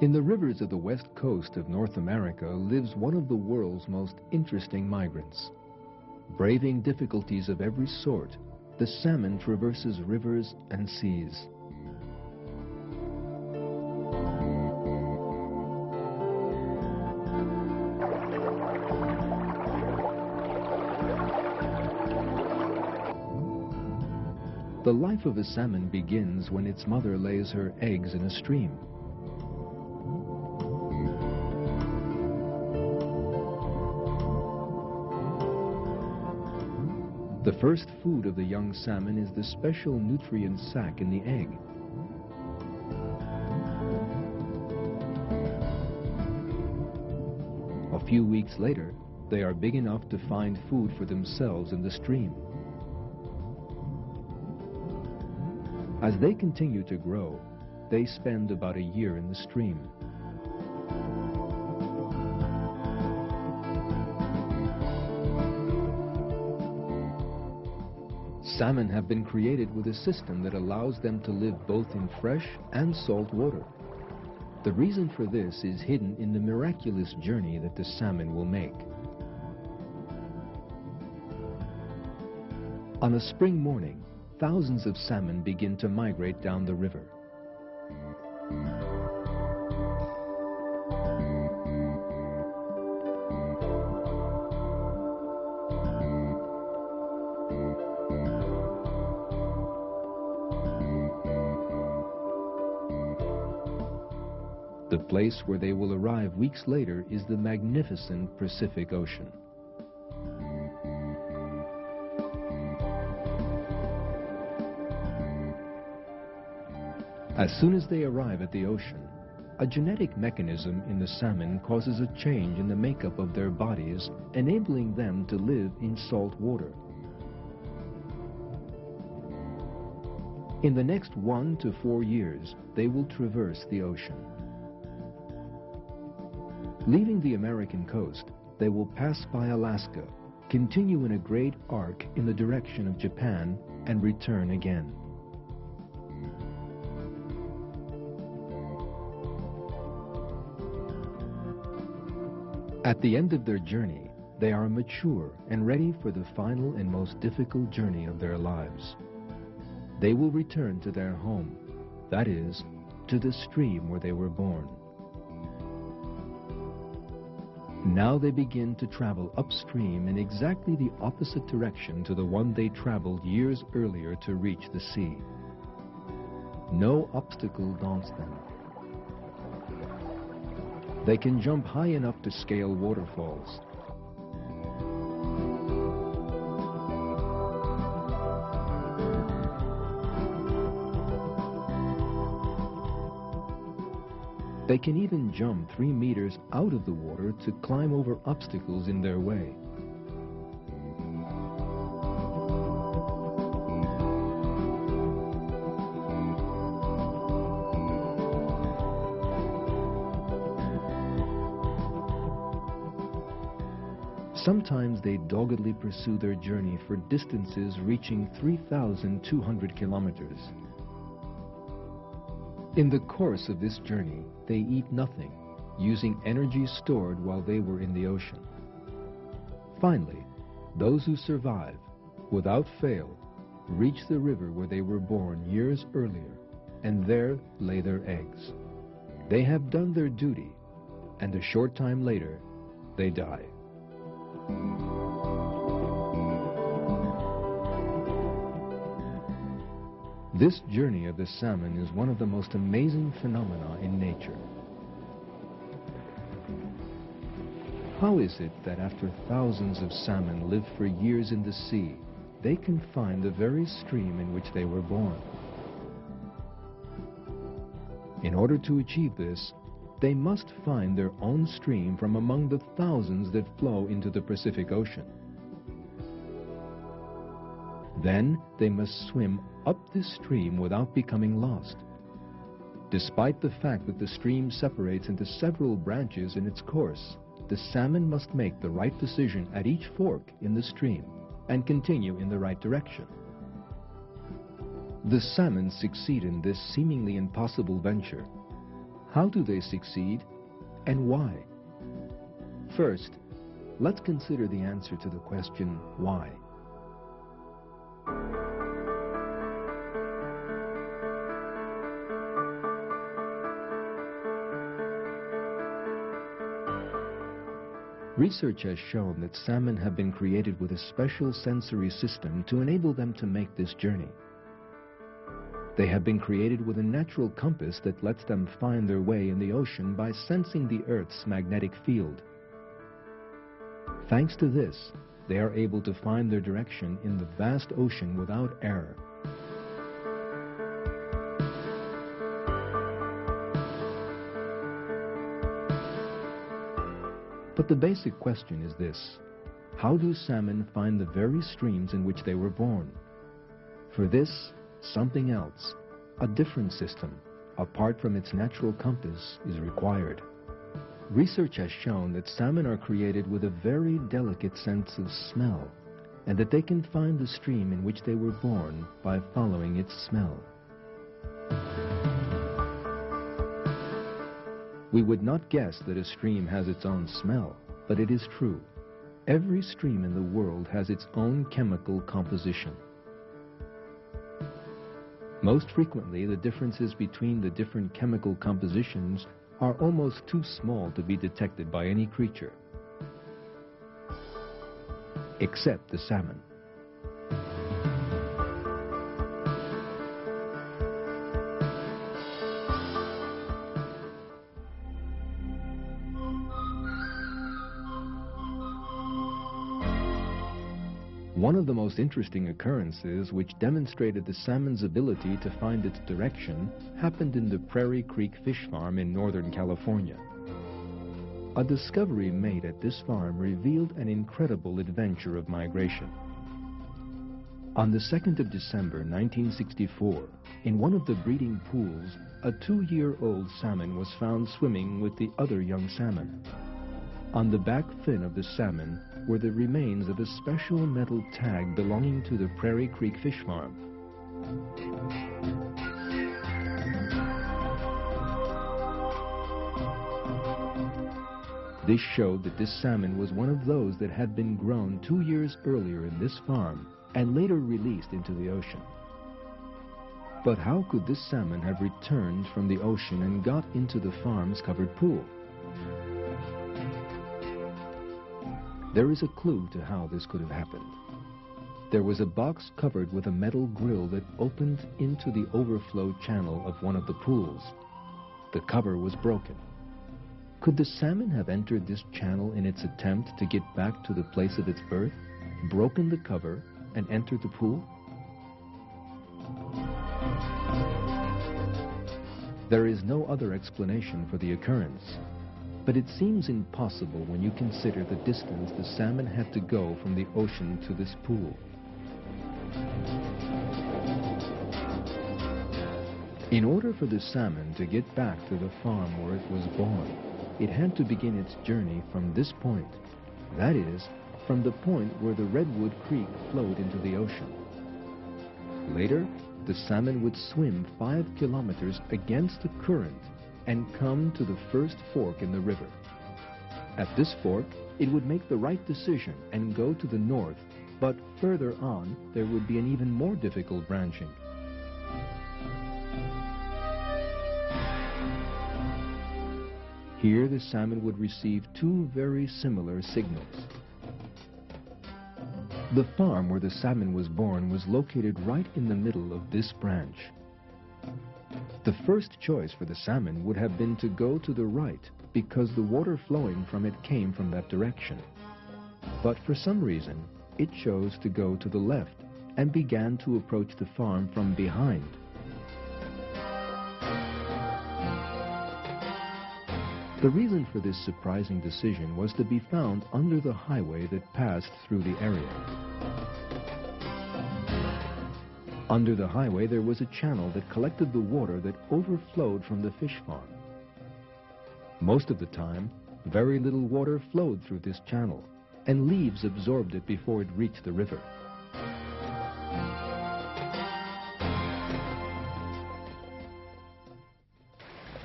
In the rivers of the west coast of North America lives one of the world's most interesting migrants. Braving difficulties of every sort, the salmon traverses rivers and seas. The life of a salmon begins when its mother lays her eggs in a stream. The first food of the young salmon is the special nutrient sac in the egg. A few weeks later, they are big enough to find food for themselves in the stream. As they continue to grow, they spend about a year in the stream. Salmon have been created with a system that allows them to live both in fresh and salt water. The reason for this is hidden in the miraculous journey that the salmon will make. On a spring morning, thousands of salmon begin to migrate down the river. The place where they will arrive weeks later is the magnificent Pacific Ocean. As soon as they arrive at the ocean, a genetic mechanism in the salmon causes a change in the makeup of their bodies, enabling them to live in salt water. In the next 1 to 4 years, they will traverse the ocean. Leaving the American coast, they will pass by Alaska, continue in a great arc in the direction of Japan, and return again. At the end of their journey, they are mature and ready for the final and most difficult journey of their lives. They will return to their home, that is, to the stream where they were born. Now they begin to travel upstream in exactly the opposite direction to the one they traveled years earlier to reach the sea. No obstacle daunts them. They can jump high enough to scale waterfalls. They can even jump 3 meters out of the water to climb over obstacles in their way. Sometimes they doggedly pursue their journey for distances reaching 3,200 kilometers. In the course of this journey, they eat nothing, using energy stored while they were in the ocean. Finally, those who survive, without fail, reach the river where they were born years earlier, and there lay their eggs. They have done their duty, and a short time later, they die. This journey of the salmon is one of the most amazing phenomena in nature. How is it that after thousands of salmon live for years in the sea, they can find the very stream in which they were born? In order to achieve this, they must find their own stream from among the thousands that flow into the Pacific Ocean. Then they must swim up this stream without becoming lost. Despite the fact that the stream separates into several branches in its course, the salmon must make the right decision at each fork in the stream and continue in the right direction. The salmon succeed in this seemingly impossible venture. How do they succeed, and why? First, let's consider the answer to the question, why? Research has shown that salmon have been created with a special sensory system to enable them to make this journey. They have been created with a natural compass that lets them find their way in the ocean by sensing the Earth's magnetic field. Thanks to this, they are able to find their direction in the vast ocean without error. But the basic question is this: how do salmon find the very streams in which they were born? For this, something else, a different system, apart from its natural compass, is required. Research has shown that salmon are created with a very delicate sense of smell, and that they can find the stream in which they were born by following its smell. We would not guess that a stream has its own smell, but it is true. Every stream in the world has its own chemical composition. Most frequently, the differences between the different chemical compositions are almost too small to be detected by any creature, except the salmon. One of the most interesting occurrences which demonstrated the salmon's ability to find its direction happened in the Prairie Creek Fish Farm in Northern California. A discovery made at this farm revealed an incredible adventure of migration. On the 2nd of December 1964, in one of the breeding pools, a 2-year-old salmon was found swimming with the other young salmon. On the back fin of the salmon were the remains of a special metal tag belonging to the Prairie Creek Fish Farm. This showed that this salmon was one of those that had been grown 2 years earlier in this farm and later released into the ocean. But how could this salmon have returned from the ocean and got into the farm's covered pool? There is a clue to how this could have happened. There was a box covered with a metal grill that opened into the overflow channel of one of the pools. The cover was broken. Could the salmon have entered this channel in its attempt to get back to the place of its birth, broken the cover, and entered the pool? There is no other explanation for the occurrence. But it seems impossible when you consider the distance the salmon had to go from the ocean to this pool. In order for the salmon to get back to the farm where it was born, it had to begin its journey from this point. That is, from the point where the Redwood Creek flowed into the ocean. Later, the salmon would swim 5 kilometers against the current and come to the first fork in the river. At this fork, it would make the right decision and go to the north, but further on, there would be an even more difficult branching. Here, the salmon would receive 2 very similar signals. The farm where the salmon was born was located right in the middle of this branch. The first choice for the salmon would have been to go to the right because the water flowing from it came from that direction. But for some reason, it chose to go to the left and began to approach the farm from behind. The reason for this surprising decision was to be found under the highway that passed through the area. Under the highway, there was a channel that collected the water that overflowed from the fish farm. Most of the time, very little water flowed through this channel, and leaves absorbed it before it reached the river.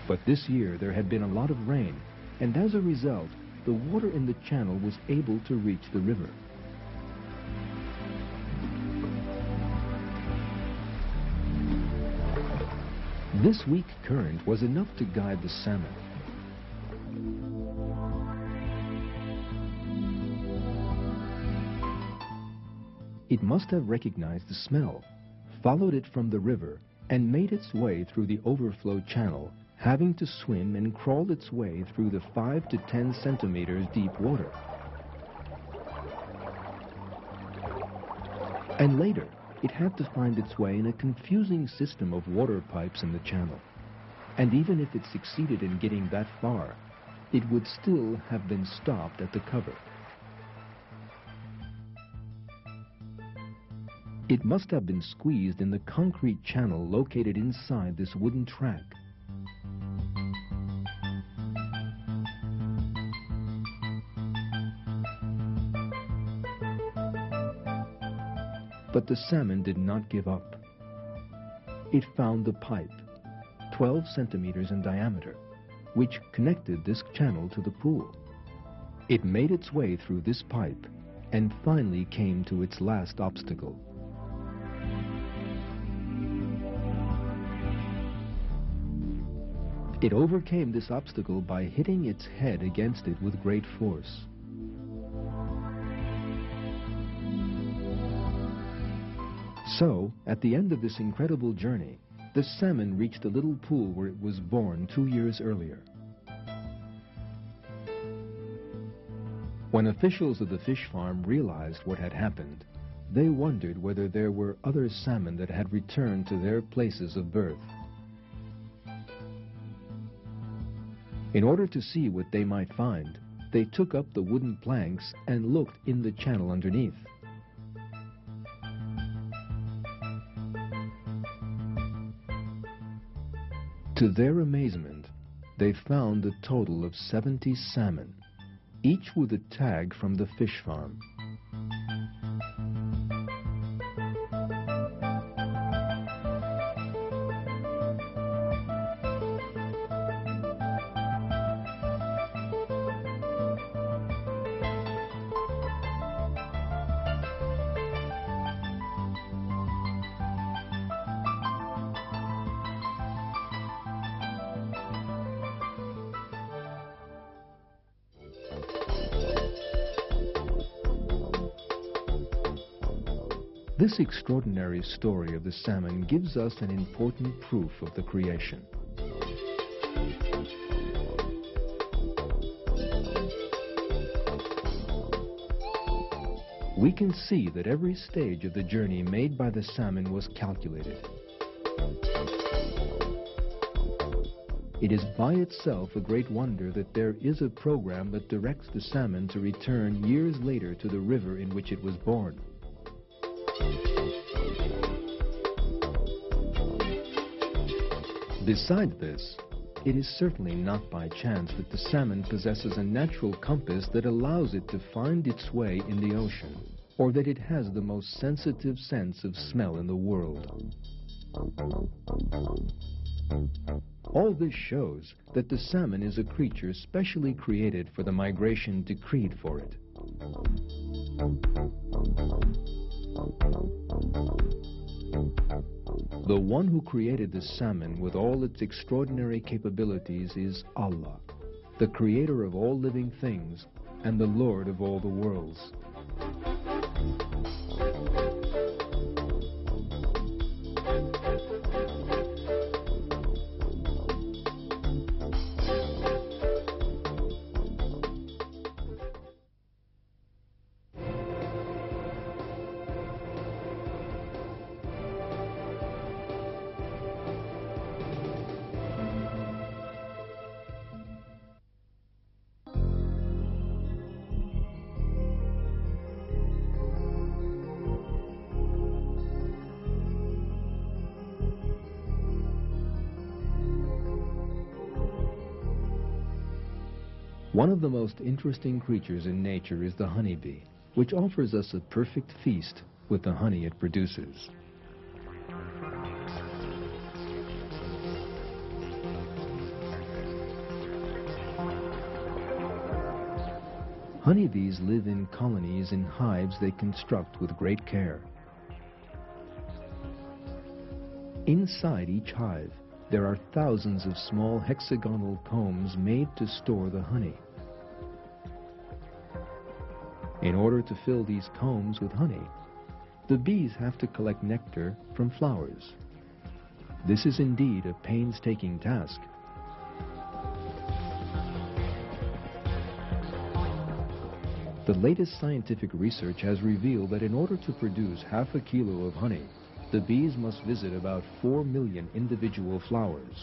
But this year there had been a lot of rain, and as a result, the water in the channel was able to reach the river. This weak current was enough to guide the salmon. It must have recognized the smell, followed it from the river, and made its way through the overflow channel, having to swim and crawl its way through the 5 to 10 centimeters deep water. And later, it had to find its way in a confusing system of water pipes in the channel. And even if it succeeded in getting that far, it would still have been stopped at the cover. It must have been squeezed in the concrete channel located inside this wooden track. But the salmon did not give up. It found the pipe, 12 centimeters in diameter, which connected this channel to the pool. It made its way through this pipe and finally came to its last obstacle. It overcame this obstacle by hitting its head against it with great force. So, at the end of this incredible journey, the salmon reached the little pool where it was born 2 years earlier. When officials of the fish farm realized what had happened, they wondered whether there were other salmon that had returned to their places of birth. In order to see what they might find, they took up the wooden planks and looked in the channel underneath. To their amazement, they found a total of 70 salmon, each with a tag from the fish farm. This extraordinary story of the salmon gives us an important proof of the creation. We can see that every stage of the journey made by the salmon was calculated. It is by itself a great wonder that there is a program that directs the salmon to return years later to the river in which it was born. Besides this, it is certainly not by chance that the salmon possesses a natural compass that allows it to find its way in the ocean, or that it has the most sensitive sense of smell in the world. All this shows that the salmon is a creature specially created for the migration decreed for it. The one who created the salmon with all its extraordinary capabilities is Allah, the creator of all living things and the Lord of all the worlds. One of the most interesting creatures in nature is the honeybee, which offers us a perfect feast with the honey it produces. Honeybees live in colonies in hives they construct with great care. Inside each hive, there are thousands of small hexagonal combs made to store the honey. In order to fill these combs with honey, the bees have to collect nectar from flowers. This is indeed a painstaking task. The latest scientific research has revealed that in order to produce half a kilo of honey, the bees must visit about 4 million individual flowers.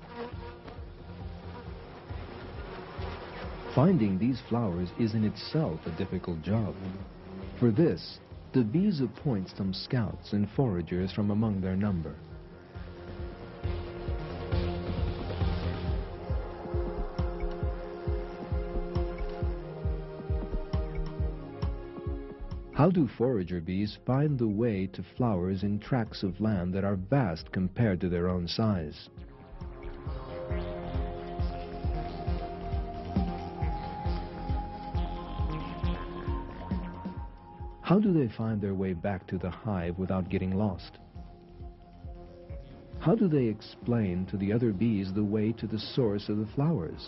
Finding these flowers is in itself a difficult job. For this, the bees appoint some scouts and foragers from among their number. How do forager bees find the way to flowers in tracts of land that are vast compared to their own size? How do they find their way back to the hive without getting lost? How do they explain to the other bees the way to the source of the flowers?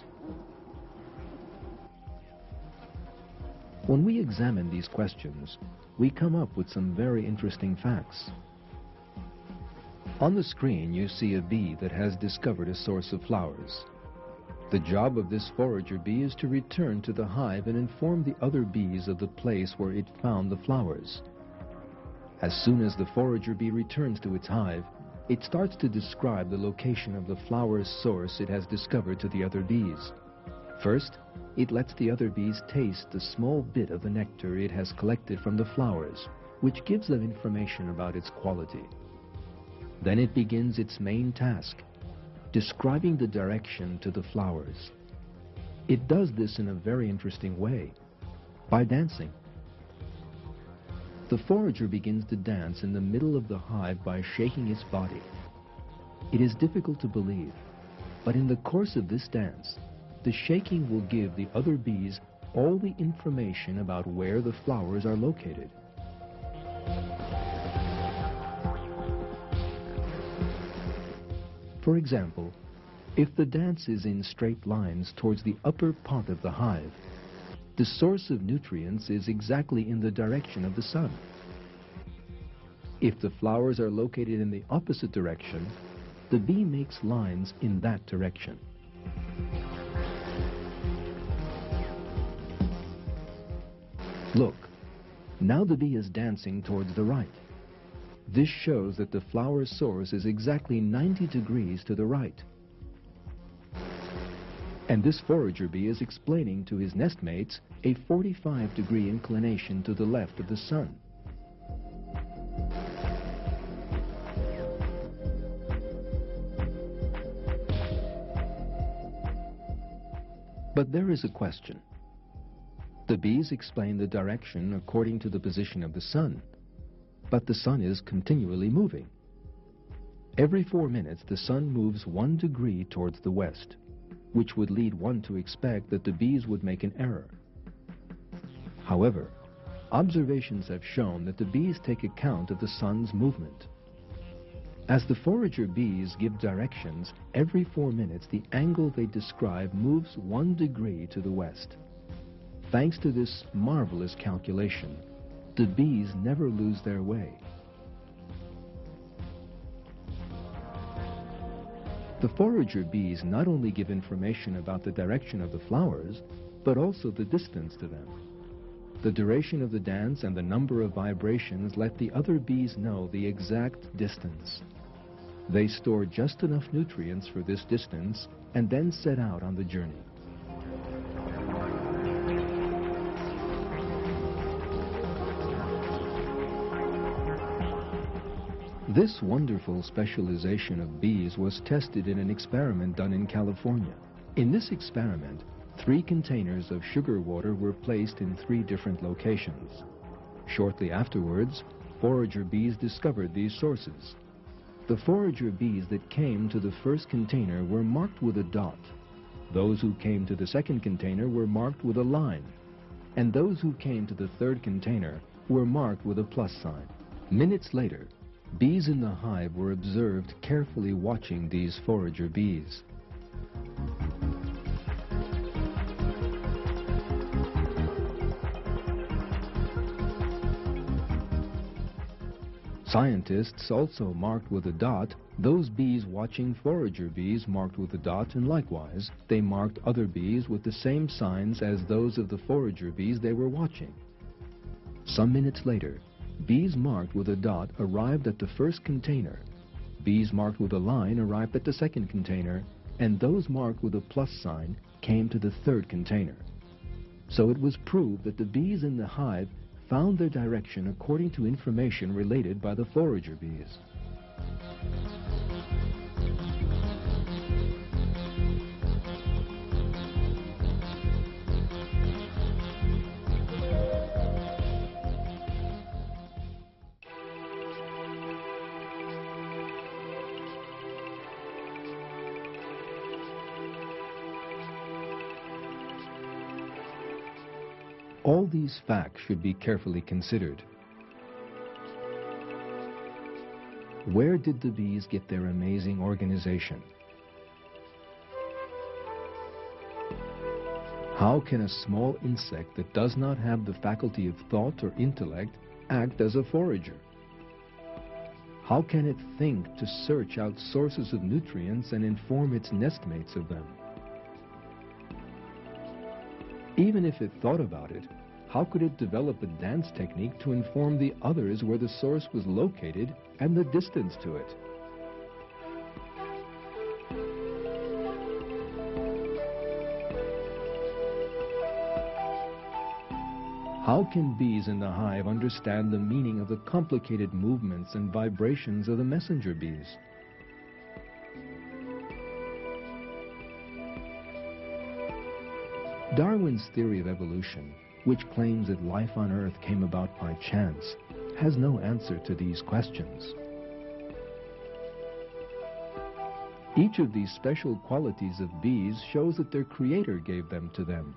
When we examine these questions, we come up with some very interesting facts. On the screen, you see a bee that has discovered a source of flowers. The job of this forager bee is to return to the hive and inform the other bees of the place where it found the flowers. As soon as the forager bee returns to its hive, it starts to describe the location of the flower's source it has discovered to the other bees. First, it lets the other bees taste the small bit of the nectar it has collected from the flowers, which gives them information about its quality. Then it begins its main task, describing the direction to the flowers. It does this in a very interesting way, by dancing. The forager begins to dance in the middle of the hive by shaking its body. It is difficult to believe, but in the course of this dance, the shaking will give the other bees all the information about where the flowers are located. For example, if the dance is in straight lines towards the upper part of the hive, the source of nutrients is exactly in the direction of the sun. If the flowers are located in the opposite direction, the bee makes lines in that direction. Look, now the bee is dancing towards the right. This shows that the flower source is exactly 90 degrees to the right. And this forager bee is explaining to his nestmates a 45-degree inclination to the left of the sun. But there is a question. The bees explain the direction according to the position of the sun, but the sun is continually moving. Every 4 minutes, the sun moves 1 degree towards the west, which would lead one to expect that the bees would make an error. However, observations have shown that the bees take account of the sun's movement. As the forager bees give directions, every 4 minutes the angle they describe moves 1 degree to the west. Thanks to this marvelous calculation, the bees never lose their way. The forager bees not only give information about the direction of the flowers, but also the distance to them. The duration of the dance and the number of vibrations let the other bees know the exact distance. They store just enough nutrients for this distance and then set out on the journey. This wonderful specialization of bees was tested in an experiment done in California. In this experiment, 3 containers of sugar water were placed in 3 different locations. Shortly afterwards, forager bees discovered these sources. The forager bees that came to the first container were marked with a dot. Those who came to the second container were marked with a line. and those who came to the third container were marked with a plus sign. Minutes later, bees in the hive were observed carefully watching these forager bees. Scientists also marked with a dot those bees watching forager bees marked with a dot, and likewise, they marked other bees with the same signs as those of the forager bees they were watching. Some minutes later, bees marked with a dot arrived at the first container, bees marked with a line arrived at the second container, and those marked with a plus sign came to the third container. So it was proved that the bees in the hive found their direction according to information related by the forager bees. All these facts should be carefully considered. Where did the bees get their amazing organization? How can a small insect that does not have the faculty of thought or intellect act as a forager? How can it think to search out sources of nutrients and inform its nestmates of them? Even if it thought about it, how could it develop a dance technique to inform the others where the source was located and the distance to it? How can bees in the hive understand the meaning of the complicated movements and vibrations of the messenger bees? Darwin's theory of evolution, which claims that life on Earth came about by chance, has no answer to these questions. Each of these special qualities of bees shows that their Creator gave them to them.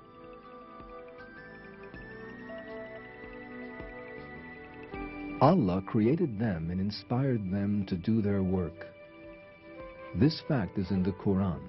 Allah created them and inspired them to do their work. This fact is in the Quran.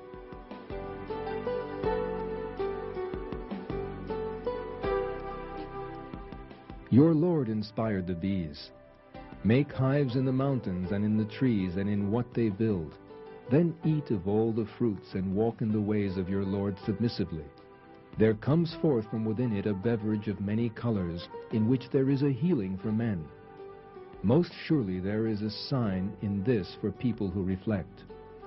Your Lord inspired the bees. Make hives in the mountains and in the trees and in what they build. Then eat of all the fruits and walk in the ways of your Lord submissively. There comes forth from within it a beverage of many colors, in which there is a healing for men. Most surely there is a sign in this for people who reflect.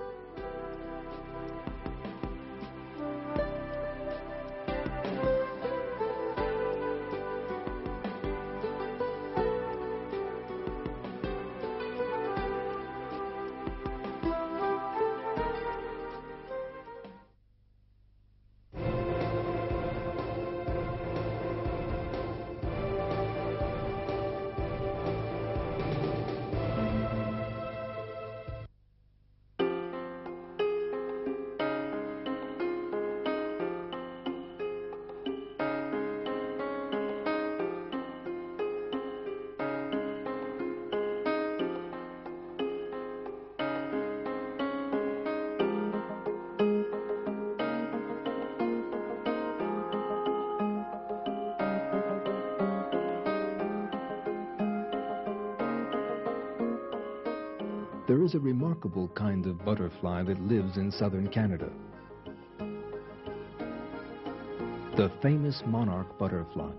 There is a remarkable kind of butterfly that lives in southern Canada. The famous monarch butterfly.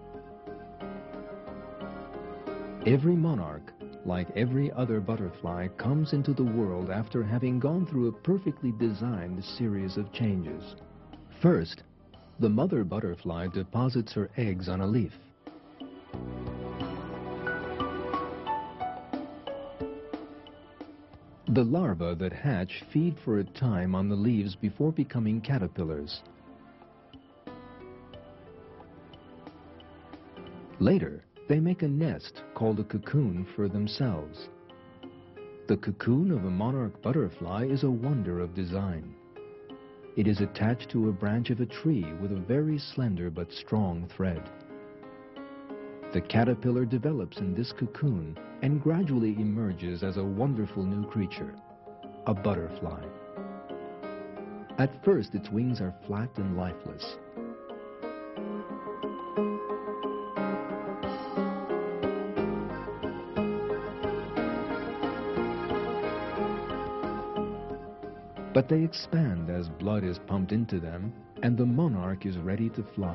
Every monarch, like every other butterfly, comes into the world after having gone through a perfectly designed series of changes. First, the mother butterfly deposits her eggs on a leaf. The larvae that hatch feed for a time on the leaves before becoming caterpillars. Later, they make a nest called a cocoon for themselves. The cocoon of a monarch butterfly is a wonder of design. It is attached to a branch of a tree with a very slender but strong thread. The caterpillar develops in this cocoon and gradually emerges as a wonderful new creature, a butterfly. At first, its wings are flat and lifeless. But they expand as blood is pumped into them, and the monarch is ready to fly.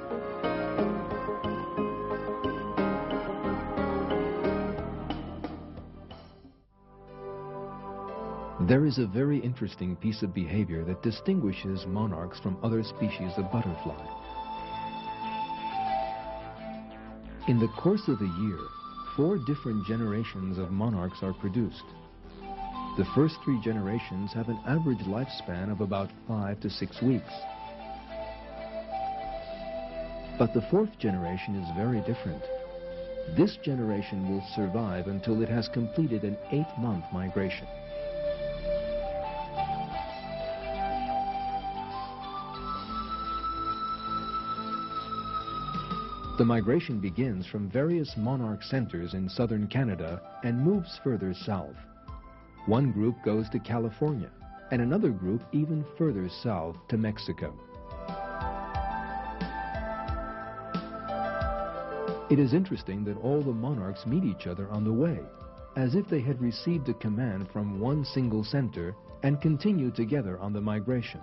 There is a very interesting piece of behavior that distinguishes monarchs from other species of butterfly. In the course of a year, 4 different generations of monarchs are produced. The first 3 generations have an average lifespan of about 5 to 6 weeks. But the 4th generation is very different. This generation will survive until it has completed an 8-month migration. The migration begins from various monarch centers in southern Canada and moves further south. One group goes to California, and another group even further south to Mexico. It is interesting that all the monarchs meet each other on the way, as if they had received a command from one single center and continue together on the migration.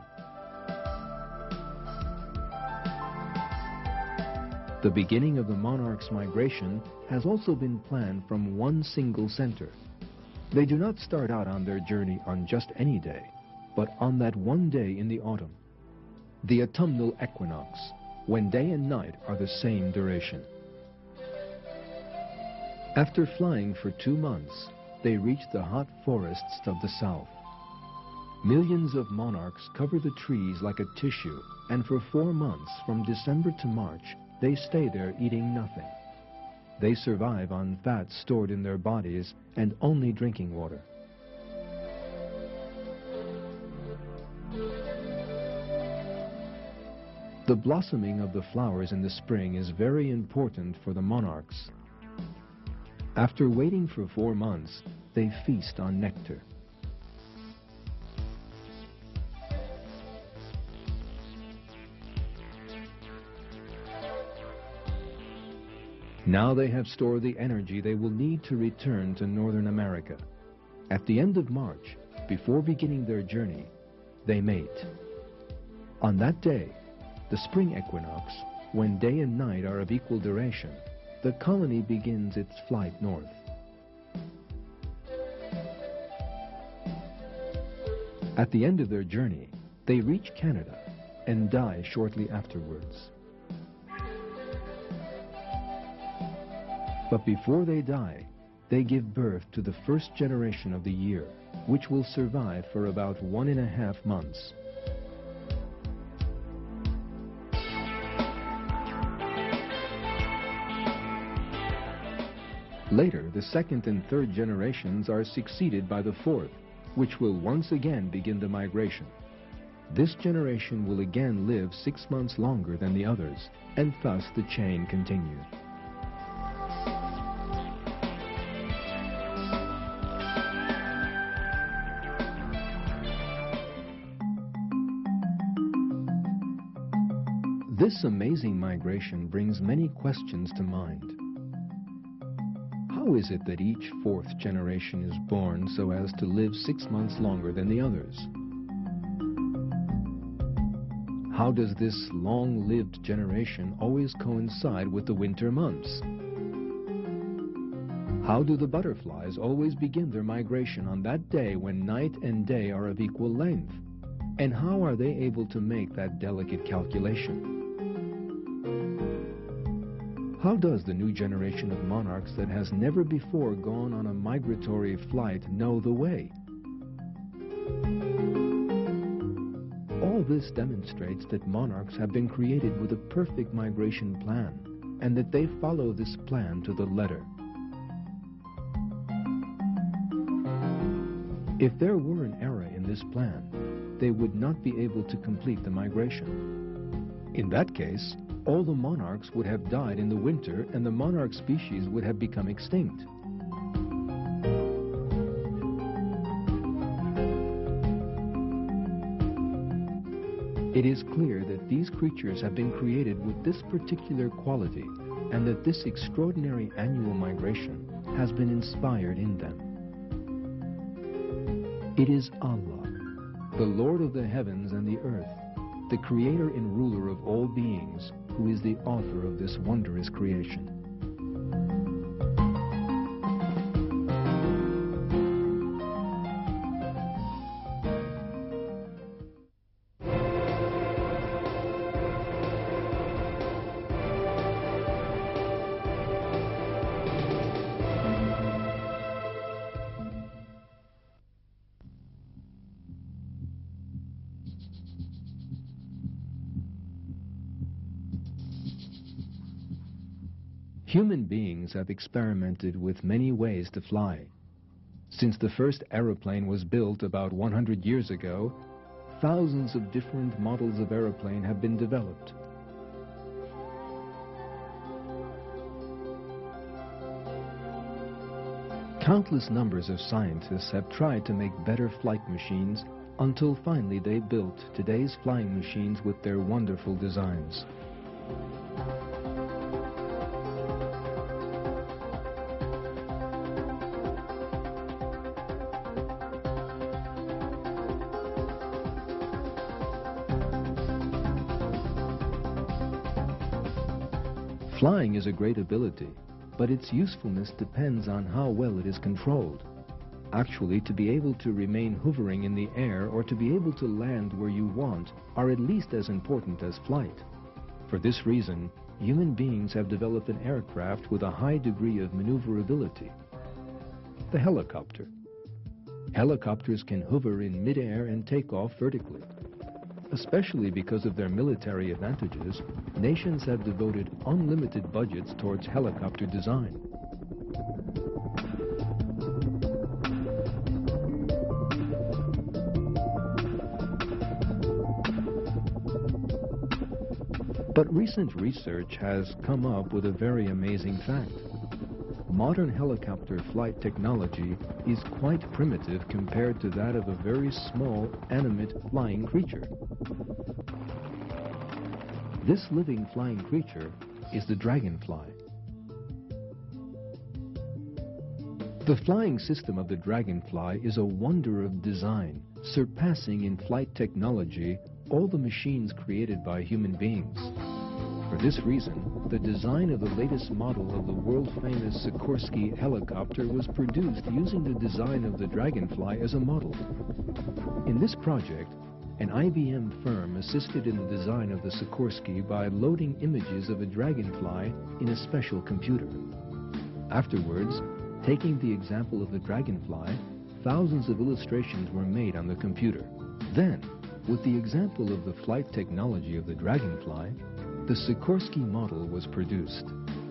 The beginning of the monarch's migration has also been planned from one single center. They do not start out on their journey on just any day, but on that one day in the autumn, the autumnal equinox, when day and night are the same duration. After flying for 2 months, they reach the hot forests of the south. Millions of monarchs cover the trees like a tissue, and for 4 months, from December to March, they stay there eating nothing. They survive on fat stored in their bodies and only drinking water. The blossoming of the flowers in the spring is very important for the monarchs. After waiting for 4 months, they feast on nectar. Now they have stored the energy they will need to return to Northern America. At the end of March, before beginning their journey, they mate. On that day, the spring equinox, when day and night are of equal duration, the colony begins its flight north. At the end of their journey, they reach Canada and die shortly afterwards. But before they die, they give birth to the first generation of the year, which will survive for about 1.5 months. Later, the second and third generations are succeeded by the fourth, which will once again begin the migration. This generation will again live 6 months longer than the others, and thus the chain continues. This amazing migration brings many questions to mind. How is it that each 4th generation is born so as to live 6 months longer than the others? How does this long-lived generation always coincide with the winter months? How do the butterflies always begin their migration on that day when night and day are of equal length? And how are they able to make that delicate calculation? How does the new generation of monarchs that has never before gone on a migratory flight know the way? All this demonstrates that monarchs have been created with a perfect migration plan, and that they follow this plan to the letter. If there were an error in this plan, they would not be able to complete the migration. In that case, all the monarchs would have died in the winter and the monarch species would have become extinct. It is clear that these creatures have been created with this particular quality and that this extraordinary annual migration has been inspired in them. It is Allah, the Lord of the heavens and the earth, the creator and ruler of all beings, who is the author of this wondrous creation. Human beings have experimented with many ways to fly. Since the first aeroplane was built about 100 years ago, thousands of different models of aeroplane have been developed. Countless numbers of scientists have tried to make better flight machines until finally they built today's flying machines with their wonderful designs. Flying is a great ability, but its usefulness depends on how well it is controlled. Actually, to be able to remain hovering in the air or to be able to land where you want are at least as important as flight. For this reason, human beings have developed an aircraft with a high degree of maneuverability. The helicopter. Helicopters can hover in mid-air and take off vertically. Especially because of their military advantages, nations have devoted unlimited budgets towards helicopter design. But recent research has come up with a very amazing fact. Modern helicopter flight technology is quite primitive compared to that of a very small, animate flying creature. This living flying creature is the dragonfly. The flying system of the dragonfly is a wonder of design, surpassing in flight technology all the machines created by human beings. For this reason, the design of the latest model of the world-famous Sikorsky helicopter was produced using the design of the dragonfly as a model. In this project, an IBM firm assisted in the design of the Sikorsky by loading images of a dragonfly in a special computer. Afterwards, taking the example of the dragonfly, thousands of illustrations were made on the computer. Then, with the example of the flight technology of the dragonfly, the Sikorsky model was produced.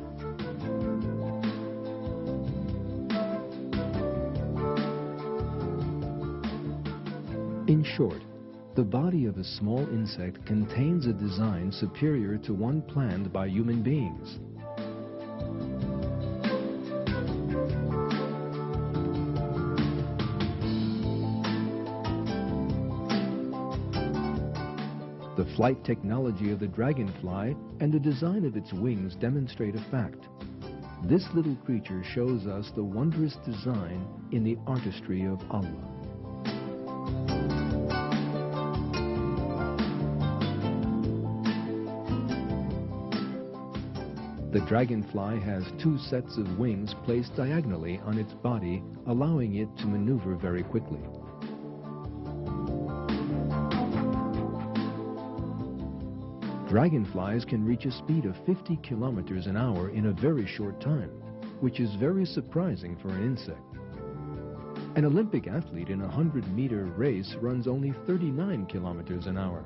In short, the body of a small insect contains a design superior to one planned by human beings. The flight technology of the dragonfly and the design of its wings demonstrate a fact. This little creature shows us the wondrous design in the artistry of Allah. The dragonfly has two sets of wings placed diagonally on its body, allowing it to maneuver very quickly. Dragonflies can reach a speed of 50 kilometers an hour in a very short time, which is very surprising for an insect. An Olympic athlete in a 100-meter race runs only 39 kilometers an hour.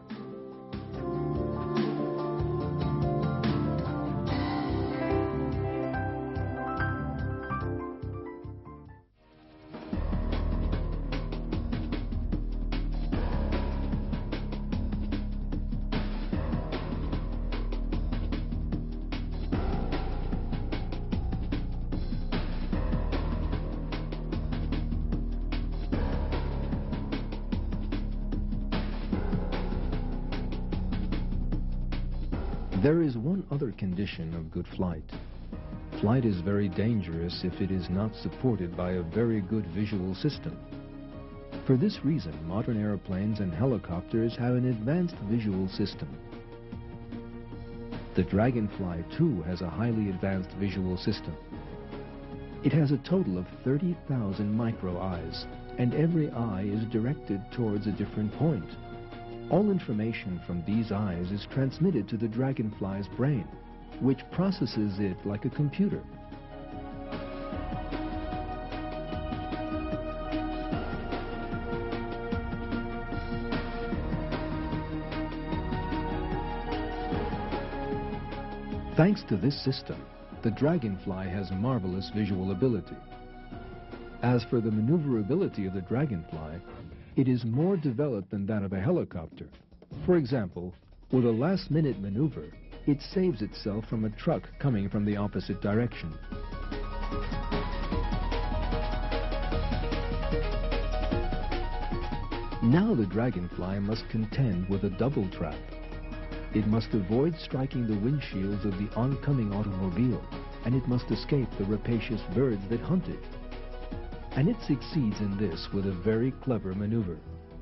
There is one other condition of good flight. Flight is very dangerous if it is not supported by a very good visual system. For this reason, modern airplanes and helicopters have an advanced visual system. The Dragonfly, too, has a highly advanced visual system. It has a total of 30,000 micro-eyes, and every eye is directed towards a different point. All information from these eyes is transmitted to the Dragonfly's brain, which processes it like a computer. Thanks to this system, the Dragonfly has marvelous visual ability. As for the maneuverability of the Dragonfly, it is more developed than that of a helicopter. For example, with a last-minute maneuver, it saves itself from a truck coming from the opposite direction. Now the Dragonfly must contend with a double trap. It must avoid striking the windshields of the oncoming automobile, and it must escape the rapacious birds that hunt it. And it succeeds in this with a very clever maneuver.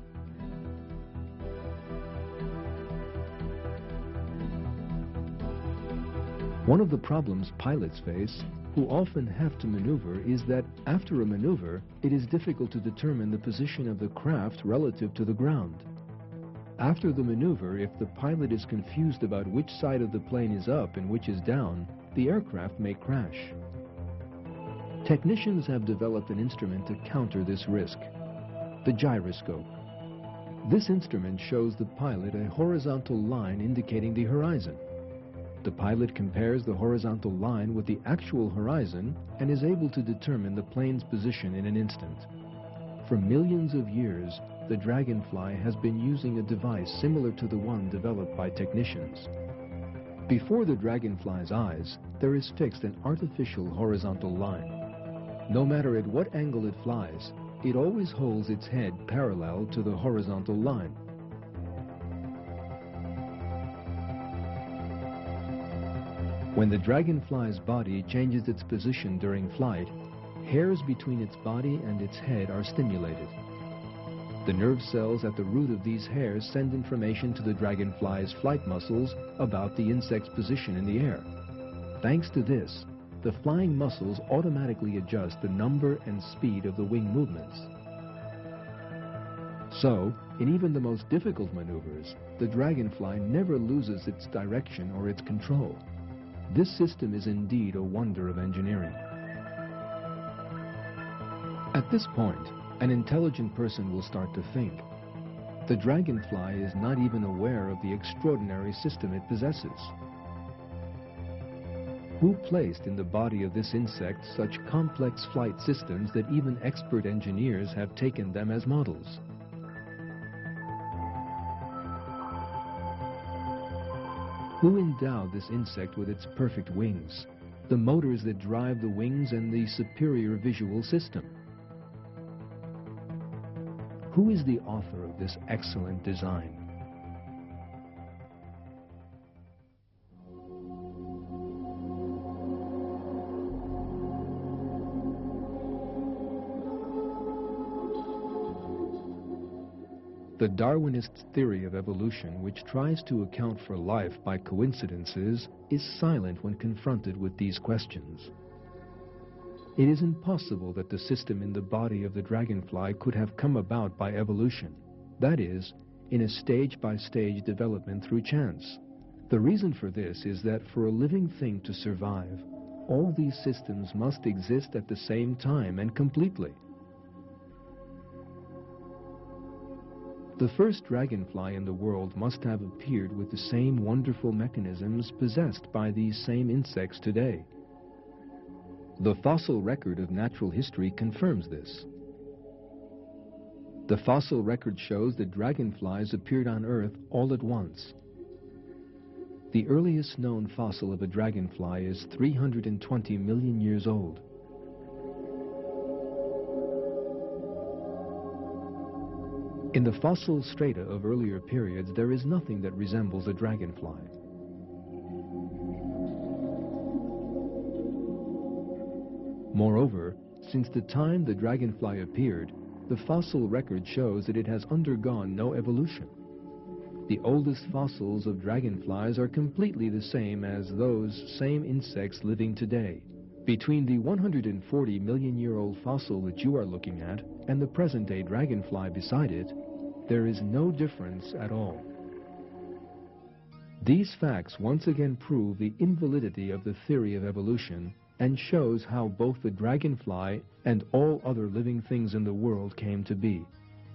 One of the problems pilots face, who often have to maneuver, is that after a maneuver, it is difficult to determine the position of the craft relative to the ground. After the maneuver, if the pilot is confused about which side of the plane is up and which is down, the aircraft may crash. Technicians have developed an instrument to counter this risk, the gyroscope. This instrument shows the pilot a horizontal line indicating the horizon. The pilot compares the horizontal line with the actual horizon and is able to determine the plane's position in an instant. For millions of years, the Dragonfly has been using a device similar to the one developed by technicians. Before the Dragonfly's eyes, there is fixed an artificial horizontal line. No matter at what angle it flies, it always holds its head parallel to the horizontal line. When the Dragonfly's body changes its position during flight, hairs between its body and its head are stimulated. The nerve cells at the root of these hairs send information to the Dragonfly's flight muscles about the insect's position in the air. Thanks to this, the flying muscles automatically adjust the number and speed of the wing movements. So, in even the most difficult maneuvers, the Dragonfly never loses its direction or its control. This system is indeed a wonder of engineering. At this point, an intelligent person will start to think. The Dragonfly is not even aware of the extraordinary system it possesses. Who placed in the body of this insect such complex flight systems that even expert engineers have taken them as models? Who endowed this insect with its perfect wings, the motors that drive the wings, and the superior visual system? Who is the author of this excellent design? The Darwinist theory of evolution, which tries to account for life by coincidences, is silent when confronted with these questions. It is impossible that the system in the body of the Dragonfly could have come about by evolution, that is, in a stage-by-stage development through chance. The reason for this is that for a living thing to survive, all these systems must exist at the same time and completely. The first Dragonfly in the world must have appeared with the same wonderful mechanisms possessed by these same insects today. The fossil record of natural history confirms this. The fossil record shows that dragonflies appeared on Earth all at once. The earliest known fossil of a dragonfly is 320 million years old. In the fossil strata of earlier periods, there is nothing that resembles a dragonfly. Moreover, since the time the dragonfly appeared, the fossil record shows that it has undergone no evolution. The oldest fossils of dragonflies are completely the same as those same insects living today. Between the 140 million-year-old fossil that you are looking at and the present-day dragonfly beside it, there is no difference at all. These facts once again prove the invalidity of the theory of evolution and shows how both the dragonfly and all other living things in the world came to be.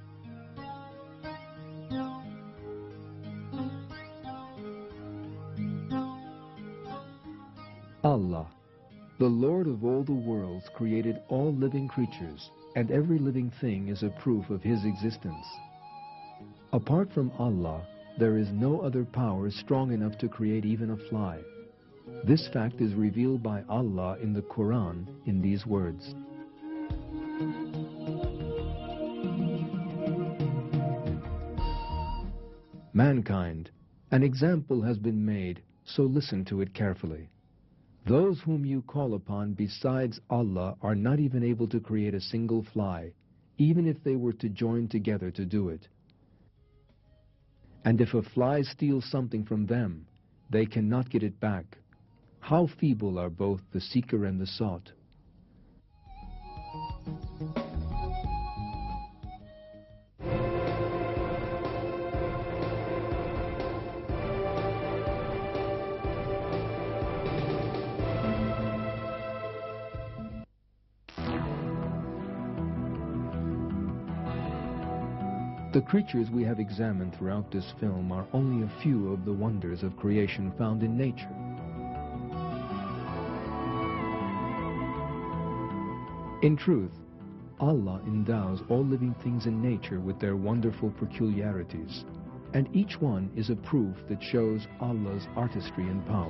Allah, the Lord of all the worlds, created all living creatures, and every living thing is a proof of His existence. Apart from Allah, there is no other power strong enough to create even a fly. This fact is revealed by Allah in the Quran in these words. Mankind, an example has been made, so listen to it carefully. Those whom you call upon besides Allah are not even able to create a single fly, even if they were to join together to do it. And if a fly steals something from them, they cannot get it back. How feeble are both the seeker and the sought. The creatures we have examined throughout this film are only a few of the wonders of creation found in nature. In truth, Allah endows all living things in nature with their wonderful peculiarities, and each one is a proof that shows Allah's artistry and power.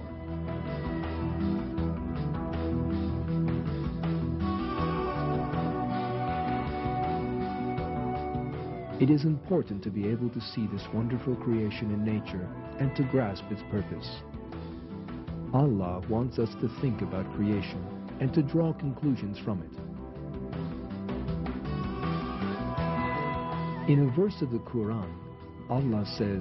It is important to be able to see this wonderful creation in nature and to grasp its purpose. Allah wants us to think about creation and to draw conclusions from it. In a verse of the Quran, Allah says,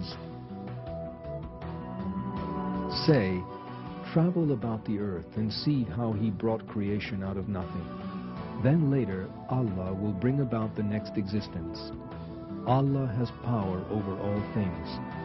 "Say, travel about the earth and see how He brought creation out of nothing. Then later Allah will bring about the next existence. Allah has power over all things.